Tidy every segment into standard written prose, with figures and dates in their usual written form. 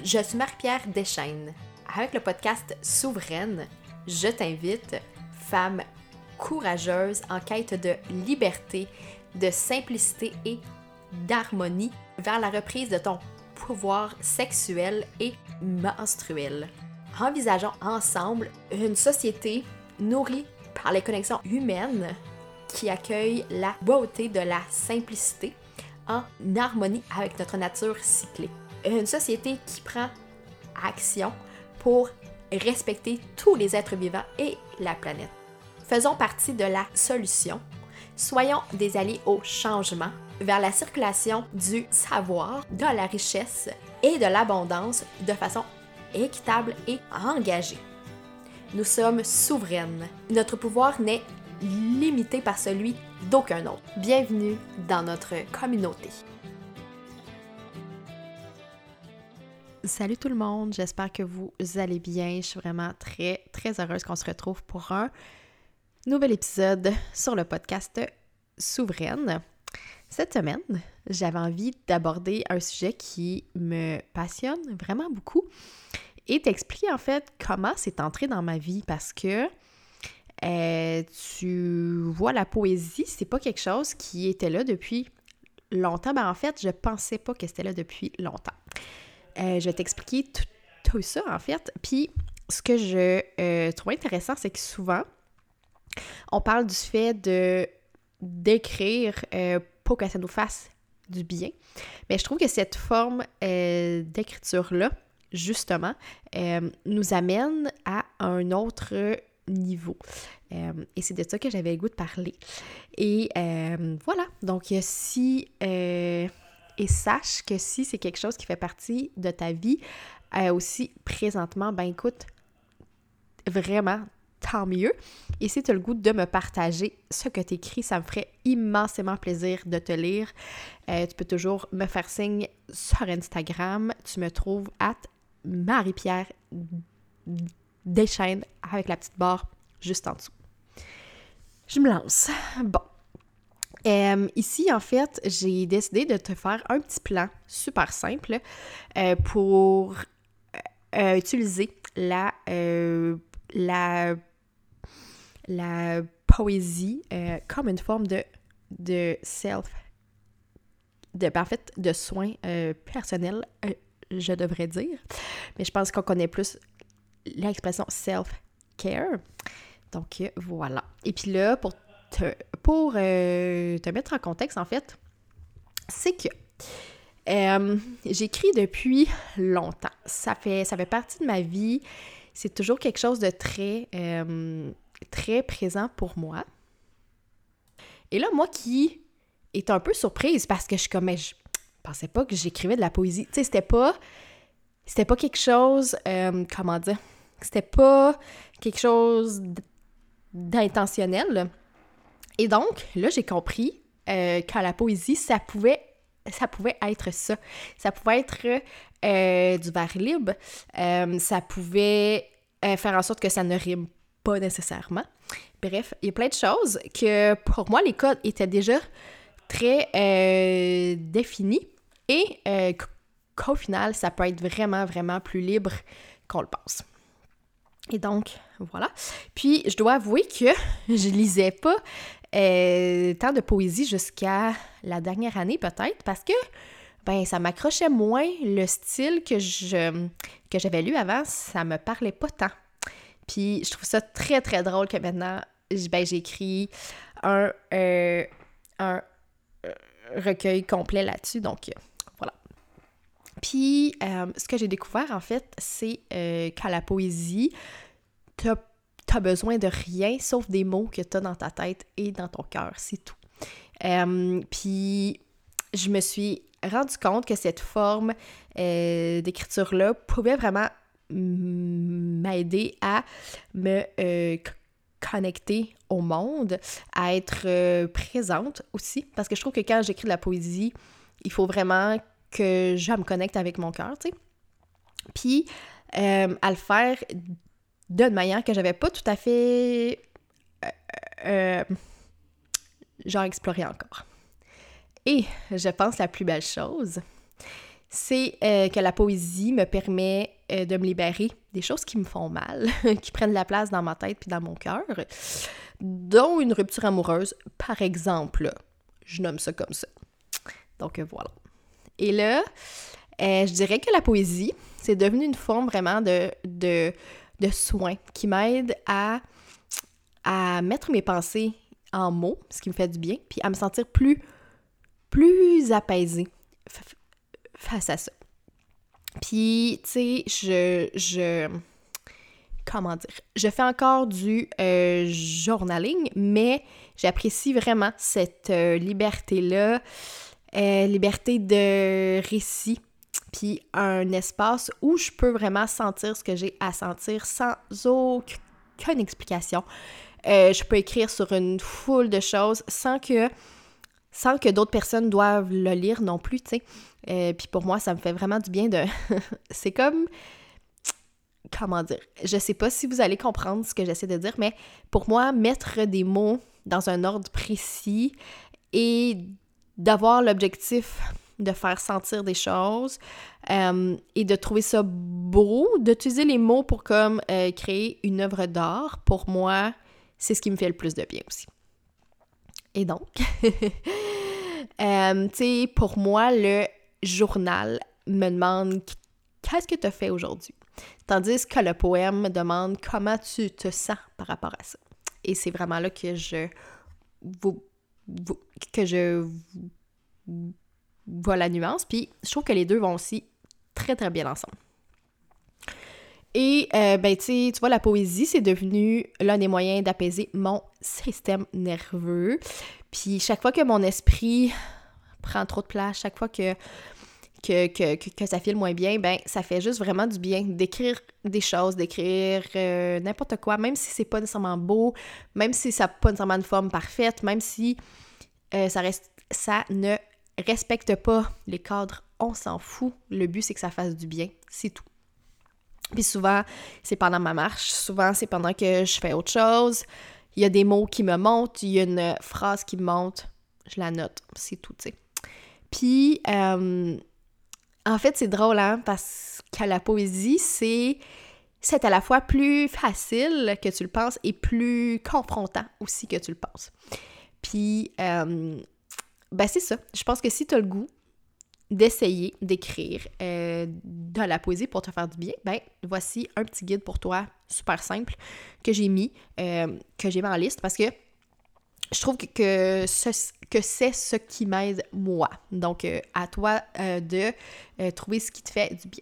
Je suis Marie-Pierre Deschaines. Avec le podcast Souveraine, je t'invite, femme courageuse en quête de liberté, de simplicité et d'harmonie, vers la reprise de ton pouvoir sexuel et menstruel. Envisageons ensemble une société nourrie par les connexions humaines qui accueille la beauté de la simplicité en harmonie avec notre nature cyclée. Une société qui prend action pour respecter tous les êtres vivants et la planète. Faisons partie de la solution. Soyons des alliés au changement vers la circulation du savoir, de la richesse et de l'abondance de façon équitable et engagée. Nous sommes souveraines. Notre pouvoir n'est limité par celui d'aucun autre. Bienvenue dans notre communauté. Salut tout le monde, j'espère que vous allez bien. Je suis vraiment très heureuse qu'on se retrouve pour un nouvel épisode sur le podcast Souveraine. Cette semaine, j'avais envie d'aborder un sujet qui me passionne vraiment beaucoup et t'expliquer en fait comment c'est entré dans ma vie parce que tu vois, la poésie, c'est pas quelque chose qui était là depuis longtemps. Ben en fait, je pensais pas que c'était là depuis longtemps. Je vais t'expliquer tout ça, en fait. Puis, ce que je trouve intéressant, c'est que souvent, on parle du fait d'écrire pour que ça nous fasse du bien. Mais je trouve que cette forme d'écriture-là, justement, nous amène à un autre niveau. Et c'est de ça que j'avais le goût de parler. Et voilà. Donc, et sache que si c'est quelque chose qui fait partie de ta vie, aussi présentement, ben écoute, vraiment, tant mieux. Et si tu as le goût de me partager ce que tu écris, ça me ferait immensément plaisir de te lire. Tu peux toujours me faire signe sur Instagram. Tu me trouves @Marie-Pierre Deschaines avec la petite barre juste en dessous. Je me lance. Bon. Ici, en fait, j'ai décidé de te faire un petit plan super simple pour utiliser la poésie comme une forme de de soins personnels, je devrais dire. Mais je pense qu'on connaît plus l'expression self-care. Donc, voilà. Et puis là, pour te mettre en contexte, en fait, c'est que j'écris depuis longtemps. Ça fait partie de ma vie. C'est toujours quelque chose de très présent pour moi. Et là, moi qui est un peu surprise parce que je suis comme, mais je pensais pas que j'écrivais de la poésie. Tu sais, c'était pas quelque chose, comment dire, c'était pas quelque chose d'intentionnel. Et donc, là, j'ai compris que la poésie, ça pouvait être ça. Ça pouvait être du vers libre. Ça pouvait faire en sorte que ça ne rime pas nécessairement. Bref, il y a plein de choses que, pour moi, les codes étaient déjà très définis et qu'au final, ça peut être vraiment plus libre qu'on le pense. Et donc, voilà. Puis, je dois avouer que je lisais pas tant de poésie jusqu'à la dernière année, peut-être, parce que ça m'accrochait moins. Le style que j'avais lu avant, ça me parlait pas tant. Puis, je trouve ça très drôle que maintenant, j'écris un recueil complet là-dessus. Donc, voilà. Puis, ce que j'ai découvert, en fait, c'est qu'à la poésie, t'as besoin de rien sauf des mots que t'as dans ta tête et dans ton cœur, c'est tout. Puis, je me suis rendu compte que cette forme d'écriture-là pouvait vraiment m'aider à me connecter au monde, à être présente aussi, parce que je trouve que quand j'écris de la poésie, il faut vraiment que je me connecte avec mon cœur, tu sais. Puis, à le faire d'une manière que j'avais pas tout à fait exploré encore. Et je pense la plus belle chose, c'est que la poésie me permet de me libérer des choses qui me font mal, qui prennent la place dans ma tête puis dans mon cœur, dont une rupture amoureuse, par exemple. Je nomme ça comme ça. Donc voilà. Et là, je dirais que la poésie, c'est devenu une forme vraiment de soin qui m'aide à mettre mes pensées en mots, ce qui me fait du bien, puis à me sentir plus apaisée face à ça. Puis, tu sais, comment dire? Je fais encore du journaling, mais j'apprécie vraiment cette liberté-là, liberté de récit, puis un espace où je peux vraiment sentir ce que j'ai à sentir sans aucune explication. Je peux écrire sur une foule de choses sans que d'autres personnes doivent le lire non plus, tu sais. Puis pour moi, ça me fait vraiment du bien de... C'est comme... Comment dire? Je sais pas si vous allez comprendre ce que j'essaie de dire, mais pour moi, mettre des mots dans un ordre précis et d'avoir l'objectif de faire sentir des choses et de trouver ça beau, d'utiliser les mots pour comme créer une œuvre d'art, pour moi, c'est ce qui me fait le plus de bien aussi. Et donc, tu sais, pour moi, le journal me demande qu'est-ce que tu as fait aujourd'hui? Tandis que le poème me demande comment tu te sens par rapport à ça. Et c'est vraiment là que je vois la nuance. Puis je trouve que les deux vont aussi très, très bien ensemble. Et, ben, tu vois, la poésie, c'est devenu l'un des moyens d'apaiser mon système nerveux. Puis chaque fois que mon esprit prend trop de place, chaque fois que ça file moins bien, ben ça fait juste vraiment du bien d'écrire des choses, d'écrire n'importe quoi, même si c'est pas nécessairement beau, même si ça n'a pas nécessairement une forme parfaite, même si ça ne respecte pas les cadres, on s'en fout. Le but, c'est que ça fasse du bien, c'est tout. Puis souvent, c'est pendant ma marche, souvent, c'est pendant que je fais autre chose. Il y a des mots qui me montent, il y a une phrase qui me monte, je la note, c'est tout, tu sais. Puis, en fait, c'est drôle, hein, parce que la poésie, c'est à la fois plus facile que tu le penses et plus confrontant aussi que tu le penses. Puis, ben c'est ça. Je pense que si tu as le goût d'essayer d'écrire de la poésie pour te faire du bien, ben voici un petit guide pour toi, super simple, que j'ai mis en liste parce que je trouve que c'est ce qui m'aide moi. Donc, à toi de trouver ce qui te fait du bien.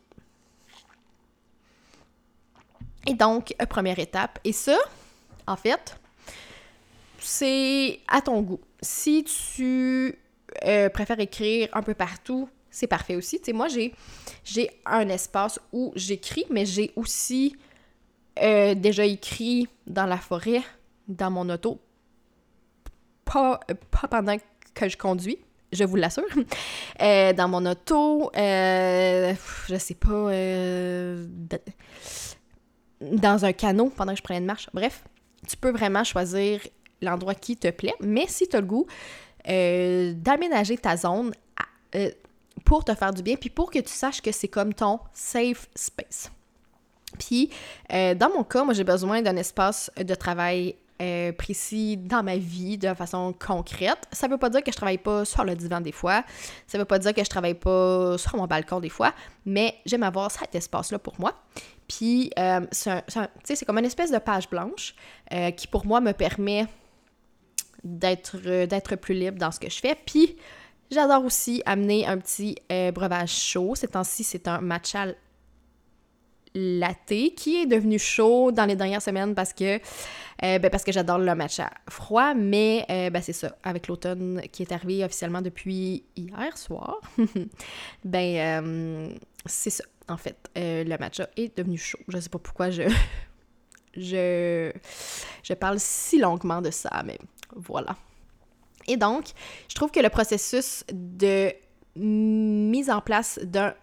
Et donc, première étape. Et ça, en fait, c'est à ton goût. Si tu préfères écrire un peu partout, c'est parfait aussi. Tu sais, moi, j'ai un espace où j'écris, mais j'ai aussi déjà écrit dans la forêt, dans mon auto, pas pendant que je conduis, je vous l'assure. Dans mon auto, je sais pas, dans un canot pendant que je prenais une marche. Bref, tu peux vraiment choisir l'endroit qui te plaît, mais si tu as le goût d'aménager ta zone pour te faire du bien, puis pour que tu saches que c'est comme ton safe space. Puis, dans mon cas, moi, j'ai besoin d'un espace de travail précis dans ma vie de façon concrète. Ça veut pas dire que je travaille pas sur le divan des fois, ça veut pas dire que je travaille pas sur mon balcon des fois, mais j'aime avoir cet espace-là pour moi. Puis, c'est comme une espèce de page blanche qui, pour moi, me permet d'être plus libre dans ce que je fais. Puis, j'adore aussi amener un petit breuvage chaud. Ces temps-ci, c'est un matcha latte qui est devenu chaud dans les dernières semaines parce que j'adore le matcha froid, mais c'est ça, avec l'automne qui est arrivé officiellement depuis hier soir, c'est ça, en fait, le matcha est devenu chaud. Je sais pas pourquoi je parle si longuement de ça, mais voilà. Et donc, je trouve que le processus de mise en place d'un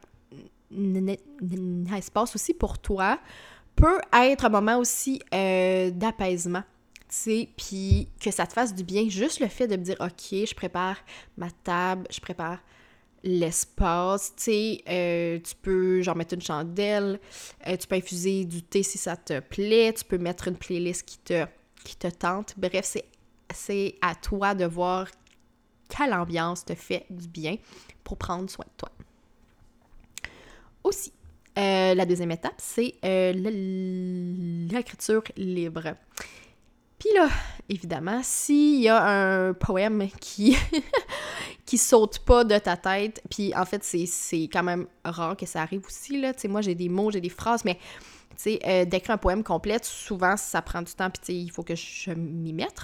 espace aussi pour toi peut être un moment aussi d'apaisement, tu sais, puis que ça te fasse du bien, juste le fait de me dire, OK, je prépare ma table, je prépare l'espace, tu sais, tu peux genre mettre une chandelle, tu peux infuser du thé si ça te plaît, tu peux mettre une playlist qui te tente. Bref, c'est à toi de voir quelle ambiance te fait du bien pour prendre soin de toi. Aussi, la deuxième étape, c'est l'écriture libre. Puis là, évidemment, s'il y a un poème qui qui saute pas de ta tête, puis en fait, c'est quand même rare que ça arrive aussi, là. Tu sais, moi, j'ai des mots, j'ai des phrases, mais tu sais, d'écrire un poème complet, souvent, ça prend du temps, puis tu sais, il faut que je m'y mette.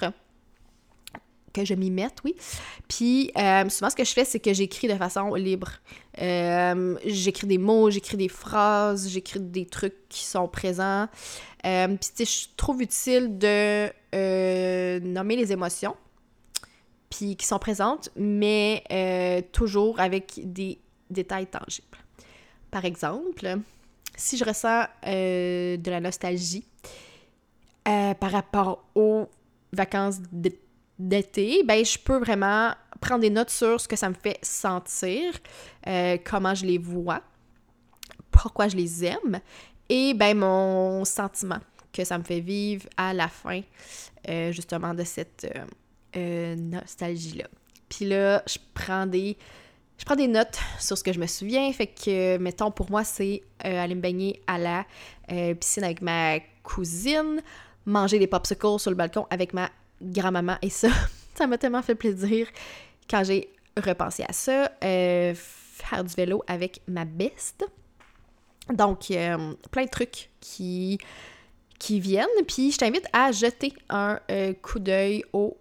Oui. Puis souvent, ce que je fais, c'est que j'écris de façon libre. J'écris des mots, j'écris des phrases, j'écris des trucs qui sont présents. Puis tu sais, je trouve utile de nommer les émotions, puis qui sont présentes, mais toujours avec des détails tangibles. Par exemple, si je ressens de la nostalgie par rapport aux vacances d'été, ben je peux vraiment prendre des notes sur ce que ça me fait sentir, comment je les vois, pourquoi je les aime, et ben mon sentiment que ça me fait vivre à la fin, justement, de cette nostalgie-là. Puis là, je prends des notes sur ce que je me souviens, fait que, mettons, pour moi, c'est aller me baigner à la piscine avec ma cousine, manger des popsicles sur le balcon avec ma grand-maman, et ça m'a tellement fait plaisir quand j'ai repensé à ça. Faire du vélo avec ma best. Donc, plein de trucs qui viennent, puis je t'invite à jeter un coup d'œil au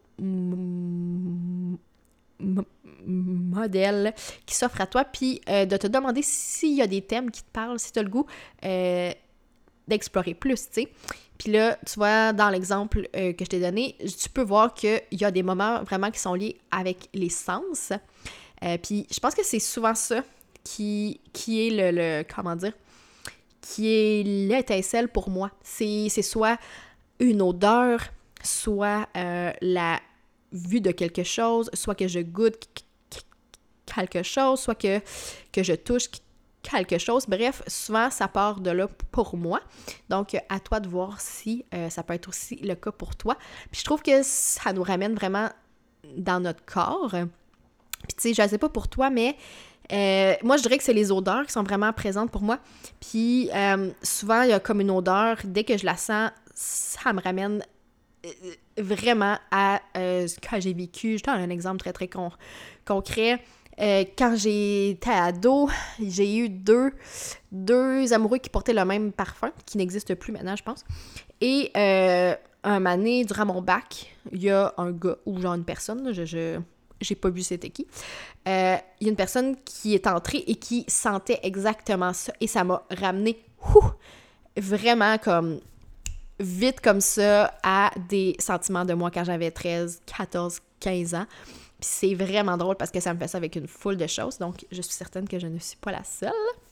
modèle qui s'offre à toi, puis de te demander s'il y a des thèmes qui te parlent, si tu as le goût d'explorer plus, tu sais. Puis là, tu vois, dans l'exemple que je t'ai donné, tu peux voir qu'il y a des moments vraiment qui sont liés avec les sens. Puis je pense que c'est souvent ça qui est le comment dire, qui est l'étincelle pour moi. C'est soit une odeur, soit la vue de quelque chose, soit que je goûte quelque chose, soit que je touche quelque chose. Bref, souvent, ça part de là pour moi. Donc, à toi de voir si ça peut être aussi le cas pour toi. Puis je trouve que ça nous ramène vraiment dans notre corps. Puis tu sais, je sais pas pour toi, mais moi, je dirais que c'est les odeurs qui sont vraiment présentes pour moi. Puis souvent, il y a comme une odeur, dès que je la sens, ça me ramène vraiment à ce que j'ai vécu. Je donne un exemple très, très concret. Quand j'étais ado, j'ai eu deux amoureux qui portaient le même parfum, qui n'existe plus maintenant, je pense. Et un moment donné, durant mon bac, il y a un gars, ou genre une personne, là, j'ai pas vu c'était qui. Il y a une personne qui est entrée et qui sentait exactement ça. Et ça m'a ramené vraiment comme vite comme ça à des sentiments de moi quand j'avais 13, 14, 15 ans. Puis c'est vraiment drôle parce que ça me fait ça avec une foule de choses. Donc, je suis certaine que je ne suis pas la seule.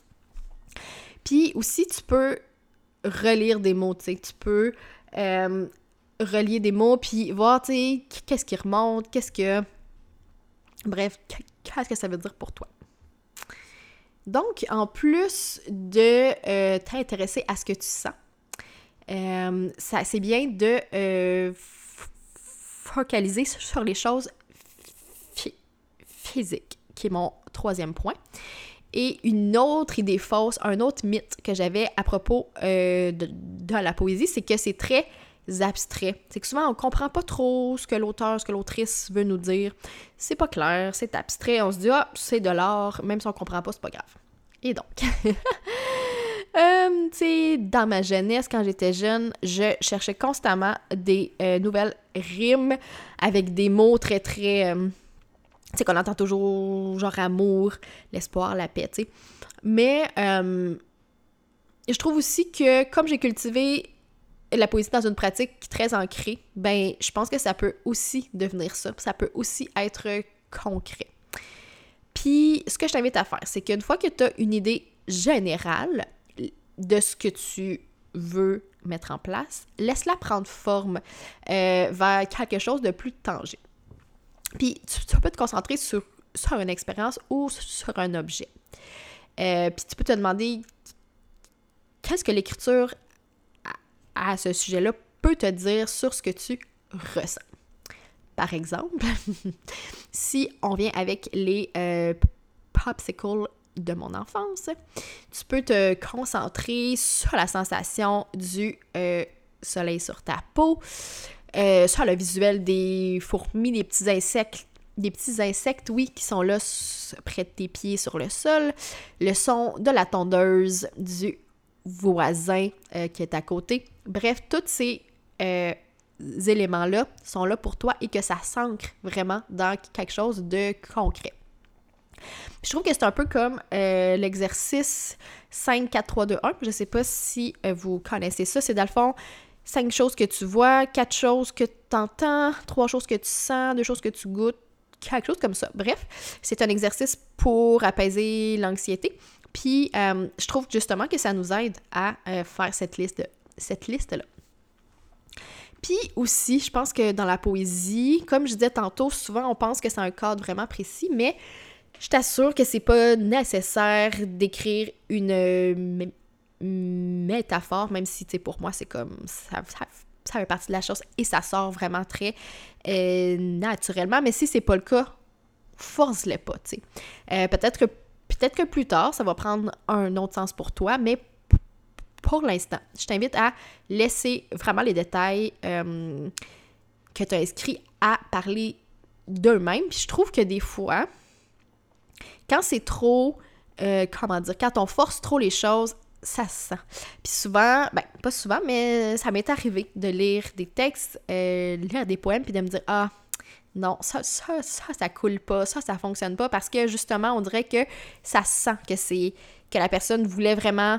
Puis aussi, tu peux relire des mots, tu sais. Tu peux relier des mots puis voir, tu sais, qu'est-ce qui remonte, bref, qu'est-ce que ça veut dire pour toi. Donc, en plus de t'intéresser à ce que tu sens, c'est bien de focaliser sur les choses physiques, qui est mon troisième point. Et une autre idée fausse, un autre mythe que j'avais à propos de la poésie, c'est que c'est très abstrait. C'est que souvent, on comprend pas trop ce que l'auteur, ce que l'autrice veut nous dire. C'est pas clair, c'est abstrait. On se dit, c'est de l'art, même si on comprend pas, c'est pas grave. Et donc, tu sais, dans ma jeunesse, quand j'étais jeune, je cherchais constamment des nouvelles rimes avec des mots très, très... tu sais, qu'on entend toujours, genre amour, l'espoir, la paix, tu sais. Mais je trouve aussi que, comme j'ai cultivé la poésie dans une pratique très ancrée, ben, je pense que ça peut aussi devenir ça. Ça peut aussi être concret. Puis, ce que je t'invite à faire, c'est qu'une fois que tu as une idée générale de ce que tu veux mettre en place, laisse-la prendre forme vers quelque chose de plus tangible. Puis, tu peux te concentrer sur sur une expérience ou sur un objet. Puis tu peux te demander qu'est-ce que l'écriture à ce sujet-là peut te dire sur ce que tu ressens. Par exemple, si on vient avec les popsicles de mon enfance, tu peux te concentrer sur la sensation du soleil sur ta peau, sur le visuel des fourmis, des petits insectes, oui, qui sont là près de tes pieds sur le sol, le son de la tondeuse du voisin qui est à côté. Bref, tous ces éléments-là sont là pour toi et que ça s'ancre vraiment dans quelque chose de concret. Je trouve que c'est un peu comme l'exercice 5, 4, 3, 2, 1. Je ne sais pas si vous connaissez ça. C'est dans le fond 5 choses que tu vois, 4 choses que tu entends, 3 choses que tu sens, 2 choses que tu goûtes, quelque chose comme ça. Bref, c'est un exercice pour apaiser l'anxiété. Puis, je trouve justement que ça nous aide à faire cette liste-là. Puis aussi, je pense que dans la poésie, comme je disais tantôt, souvent on pense que c'est un cadre vraiment précis, mais je t'assure que c'est pas nécessaire d'écrire une métaphore, même si, tu sais, pour moi, c'est comme ça fait partie de la chose et ça sort vraiment très naturellement. Mais si c'est pas le cas, force-le pas, tu sais. Peut-être que plus tard, ça va prendre un autre sens pour toi, mais pour l'instant, je t'invite à laisser vraiment les détails que tu as inscrits à parler d'eux-mêmes. Puis je trouve que des fois, quand c'est trop, quand on force trop les choses, ça se sent. Puis souvent, pas souvent, mais ça m'est arrivé de lire des textes, lire des poèmes, puis de me dire « Ah, non, ça coule pas, ça fonctionne pas », parce que justement, on dirait que ça sent que la personne voulait vraiment,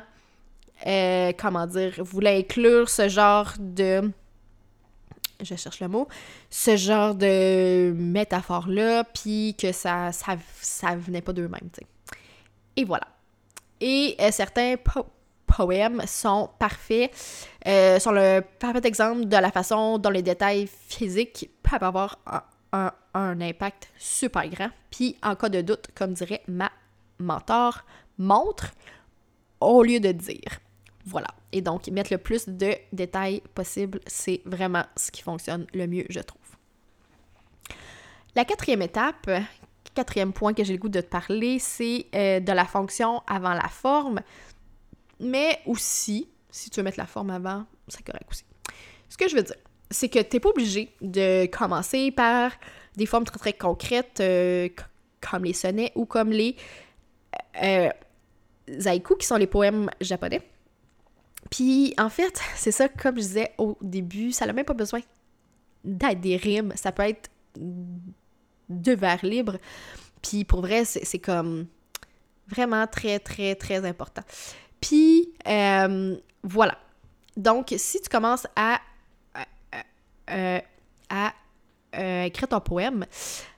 voulait inclure ce genre de... Je cherche le mot, ce genre de métaphore-là, puis que ça venait pas d'eux-mêmes, tu sais. Et voilà. Et certains poèmes sont parfaits, sont le parfait exemple de la façon dont les détails physiques peuvent avoir un impact super grand. Puis, en cas de doute, comme dirait ma mentor, montre au lieu de dire. Voilà. Et donc, mettre le plus de détails possible, c'est vraiment ce qui fonctionne le mieux, je trouve. La quatrième point que j'ai le goût de te parler, c'est de la fonction avant la forme. Mais aussi, si tu veux mettre la forme avant, c'est correct aussi. Ce que je veux dire, c'est que tu n'es pas obligé de commencer par des formes très, très concrètes comme les sonnets ou comme les haïkus, qui sont les poèmes japonais. Puis, en fait, c'est ça, comme je disais au début, ça n'a même pas besoin d'être des rimes. Ça peut être 2 vers libres. Puis, pour vrai, c'est comme vraiment très, très, très important. Puis, voilà. Donc, si tu commences à écrire ton poème,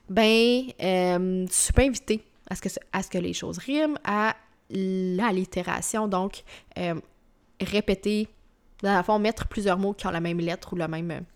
tu peux inviter à ce que les choses riment, à l'allitération, donc répéter, dans le fond, mettre plusieurs mots qui ont la même lettre ou le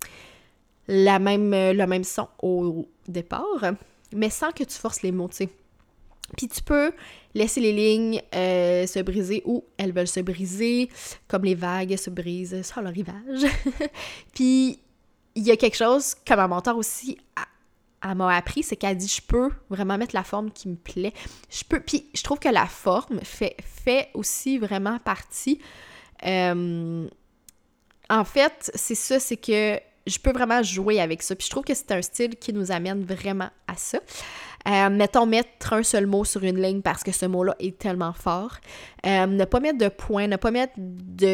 même son au départ, mais sans que tu forces les mots, tu sais. Puis tu peux laisser les lignes se briser où elles veulent se briser, comme les vagues se brisent sur le rivage. Puis il y a quelque chose que ma mentor aussi elle m'a appris, c'est qu'elle dit je peux vraiment mettre la forme qui me plaît. Puis je trouve que la forme fait aussi vraiment partie. En fait, c'est ça, c'est que je peux vraiment jouer avec ça. Puis je trouve que c'est un style qui nous amène vraiment à ça. Mettons, mettre un seul mot sur une ligne parce que ce mot-là est tellement fort. Ne pas mettre de point, ne pas mettre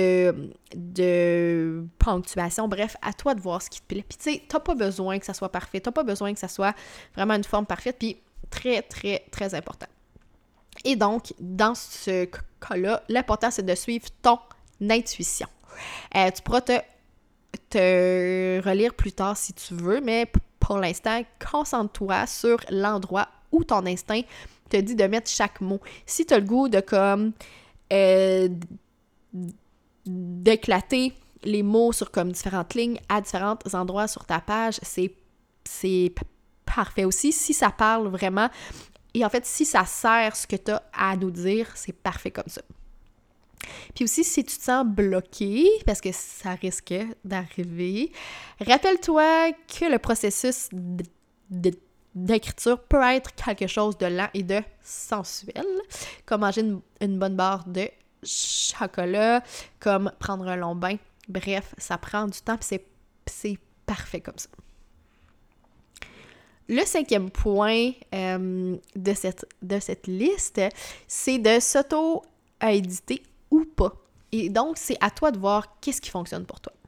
de ponctuation. Bref, à toi de voir ce qui te plaît. Puis tu sais, t'as pas besoin que ça soit parfait. T'as pas besoin que ça soit vraiment une forme parfaite. Puis très, très, très important. Et donc, dans ce cas-là, l'important, c'est de suivre ton intuition. Tu pourras te relire plus tard si tu veux, mais pour l'instant, concentre-toi sur l'endroit où ton instinct te dit de mettre chaque mot. Si tu as le goût de comme d'éclater les mots sur comme différentes lignes à différents endroits sur ta page, c'est parfait aussi. Si ça parle vraiment Et en fait, si ça sert ce que tu as à nous dire, c'est parfait comme ça. Puis aussi, si tu te sens bloqué, parce que ça risque d'arriver, rappelle-toi que le processus d'écriture peut être quelque chose de lent et de sensuel, comme manger une bonne barre de chocolat, comme prendre un long bain. Bref, ça prend du temps, puis c'est parfait comme ça. Le 5e point de cette liste, c'est de s'auto-éditer ou pas. Et donc, c'est à toi de voir qu'est-ce qui fonctionne pour toi.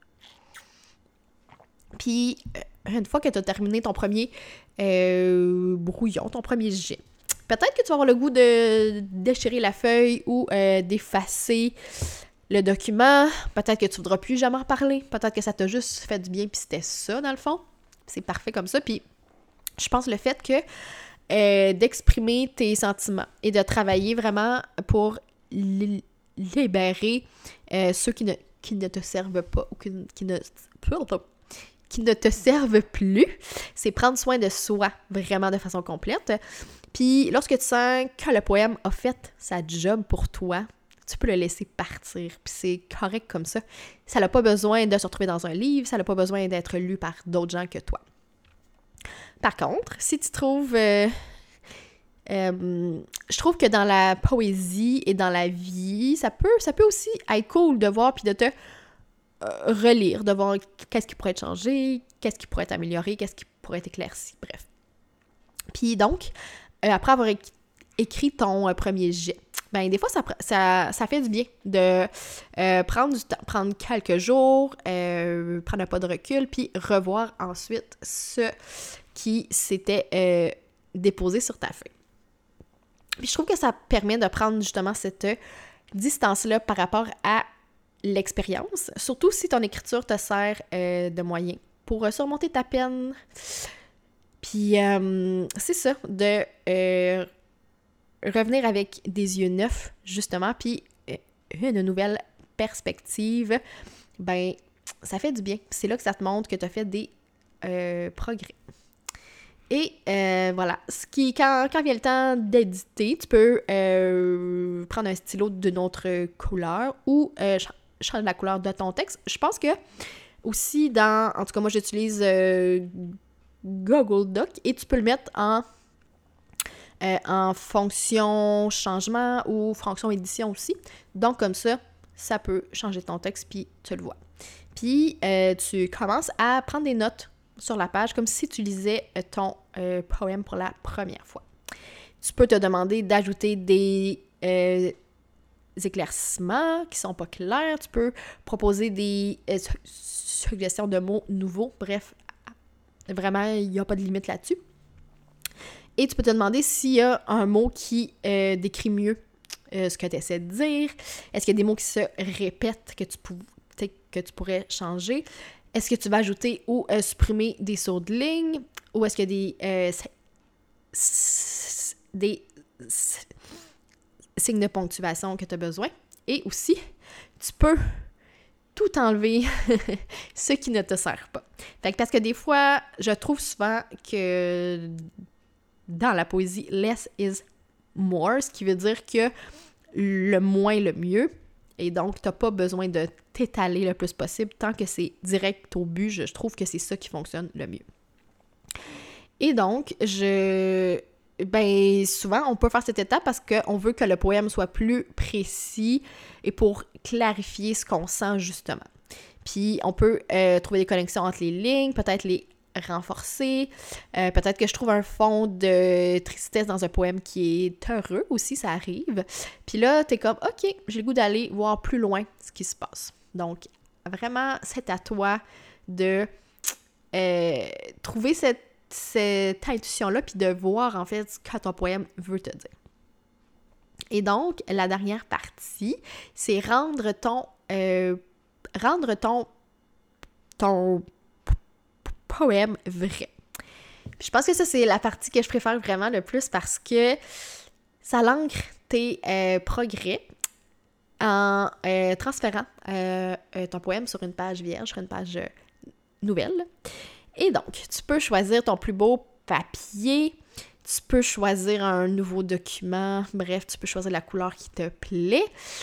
Puis, une fois que tu as terminé ton premier brouillon, ton premier jet, peut-être que tu vas avoir le goût de déchirer la feuille ou d'effacer le document. Peut-être que tu ne voudras plus jamais en parler. Peut-être que ça t'a juste fait du bien puis c'était ça, dans le fond. C'est parfait comme ça. Puis, je pense le fait que d'exprimer tes sentiments et de travailler vraiment pour libérer ceux qui ne te servent pas ou qui ne te servent plus, c'est prendre soin de soi vraiment de façon complète. Puis lorsque tu sens que le poème a fait sa job pour toi, tu peux le laisser partir, puis c'est correct comme ça. Ça n'a pas besoin de se retrouver dans un livre, ça n'a pas besoin d'être lu par d'autres gens que toi. Par contre, si tu trouves... je trouve que dans la poésie et dans la vie, ça peut aussi être cool de voir puis de te relire, de voir qu'est-ce qui pourrait être changé, qu'est-ce qui pourrait être amélioré, qu'est-ce qui pourrait être éclairci, bref. Puis donc, après avoir écrit ton premier jet, ben des fois, ça fait du bien de prendre du temps, prendre quelques jours, prendre un pas de recul, puis revoir ensuite ce qui s'était déposé sur ta feuille. Puis je trouve que ça permet de prendre justement cette distance-là par rapport à l'expérience, surtout si ton écriture te sert de moyen pour surmonter ta peine. Puis c'est ça, de revenir avec des yeux neufs, justement, puis une nouvelle perspective, ben ça fait du bien. C'est là que ça te montre que tu as fait des progrès. Et voilà, quand vient le temps d'éditer, tu peux prendre un stylo d'une autre couleur ou changer la couleur de ton texte. Je pense que aussi en tout cas moi j'utilise Google Doc et tu peux le mettre en fonction changement ou fonction édition aussi. Donc comme ça peut changer ton texte puis tu le vois. Puis tu commences à prendre des notes sur la page, comme si tu lisais ton poème pour la première fois. Tu peux te demander d'ajouter des éclaircissements qui sont pas clairs. Tu peux proposer des suggestions de mots nouveaux. Bref, vraiment, il n'y a pas de limite là-dessus. Et tu peux te demander s'il y a un mot qui décrit mieux ce que tu essaies de dire. Est-ce qu'il y a des mots qui se répètent que tu pourrais changer? Est-ce que tu vas ajouter ou supprimer des sauts de ligne? Ou est-ce qu'il y a des signes de ponctuation que tu as besoin? Et aussi, tu peux tout enlever ce qui ne te sert pas. Fait que parce que des fois, je trouve souvent que dans la poésie, less is more, ce qui veut dire que le moins, le mieux. Et donc, tu n'as pas besoin de t'étaler le plus possible tant que c'est direct au but. Je trouve que c'est ça qui fonctionne le mieux. Et donc, souvent, on peut faire cette étape parce qu'on veut que le poème soit plus précis et pour clarifier ce qu'on sent justement. Puis, on peut trouver des connexions entre les lignes, peut-être les renforcer. Peut-être que je trouve un fond de tristesse dans un poème qui est heureux aussi, ça arrive. Puis là, t'es comme, OK, j'ai le goût d'aller voir plus loin ce qui se passe. Donc, vraiment, c'est à toi de trouver cette intuition-là puis de voir, en fait, ce que ton poème veut te dire. Et donc, la dernière partie, c'est rendre ton poème vrai. Puis je pense que ça, c'est la partie que je préfère vraiment le plus parce que ça l'ancre tes progrès en transférant ton poème sur une page vierge, sur une page nouvelle. Et donc, tu peux choisir ton plus beau papier, Tu peux choisir un nouveau document. Bref, tu peux choisir la couleur qui te plaît.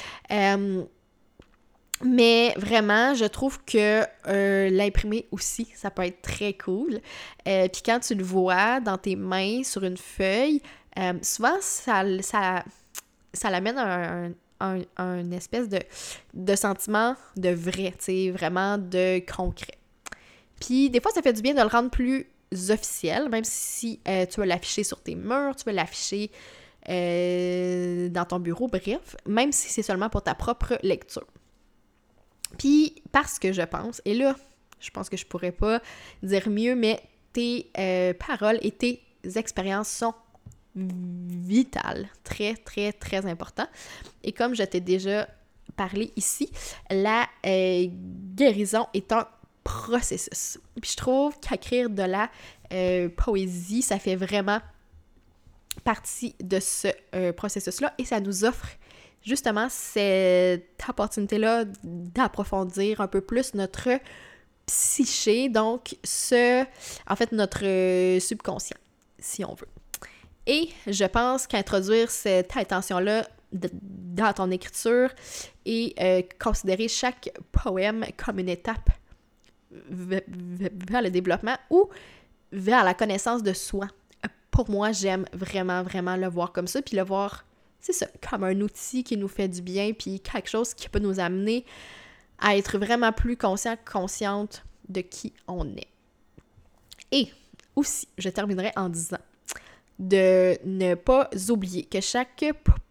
Mais vraiment, je trouve que l'imprimer aussi, ça peut être très cool. Puis quand tu le vois dans tes mains sur une feuille, souvent, ça l'amène un espèce de sentiment de vrai, tu sais, vraiment de concret. Puis des fois, ça fait du bien de le rendre plus officiel, même si tu veux l'afficher sur tes murs, tu veux l'afficher dans ton bureau, bref, même si c'est seulement pour ta propre lecture. Puis, parce que je pense, et là, je pense que je pourrais pas dire mieux, mais tes paroles et tes expériences sont vitales, très, très, très importantes. Et comme je t'ai déjà parlé ici, la guérison est un processus. Puis je trouve qu'écrire de la poésie, ça fait vraiment partie de ce processus-là et ça nous offre justement cette opportunité-là d'approfondir un peu plus notre psyché, donc notre subconscient, si on veut. Et je pense qu'introduire cette intention-là dans ton écriture et considérer chaque poème comme une étape vers le développement ou vers la connaissance de soi. Pour moi, j'aime vraiment, vraiment le voir comme ça, puis le voir, c'est ça, comme un outil qui nous fait du bien, puis quelque chose qui peut nous amener à être vraiment plus consciente de qui on est. Et aussi, je terminerai en disant de ne pas oublier que chaque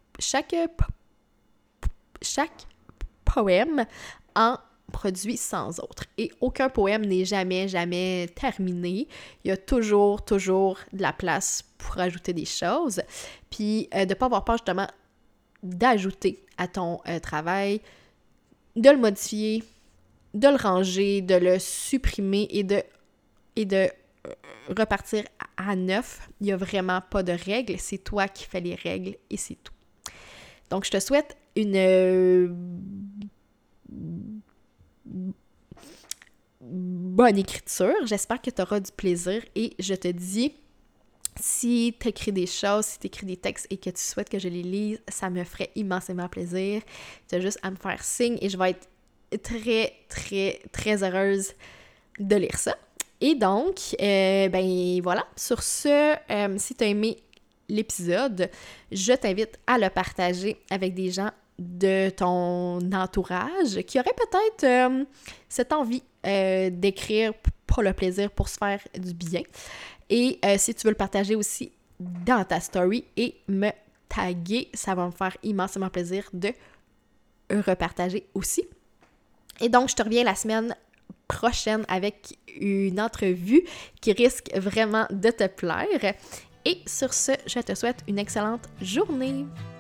poème en produit 100 autres. Et aucun poème n'est jamais terminé. Il y a toujours de la place pour ajouter des choses. Puis de ne pas avoir peur justement d'ajouter à ton travail, de le modifier, de le ranger, de le supprimer et de repartir à neuf. Il n'y a vraiment pas de règles. C'est toi qui fais les règles et c'est tout. Donc, je te souhaite une bonne écriture. J'espère que tu auras du plaisir et je te dis, si tu écris des choses, si tu écris des textes et que tu souhaites que je les lise, ça me ferait immensément plaisir. Tu as juste à me faire signe et je vais être très, très, très heureuse de lire ça. Et donc, voilà, sur ce, si tu as aimé l'épisode, je t'invite à le partager avec des gens de ton entourage qui auraient peut-être cette envie d'écrire pour le plaisir, pour se faire du bien. Et si tu veux le partager aussi dans ta story et me taguer, ça va me faire immensément plaisir de repartager aussi. Et donc, je te reviens la semaine prochaine avec une entrevue qui risque vraiment de te plaire. Et sur ce, je te souhaite une excellente journée.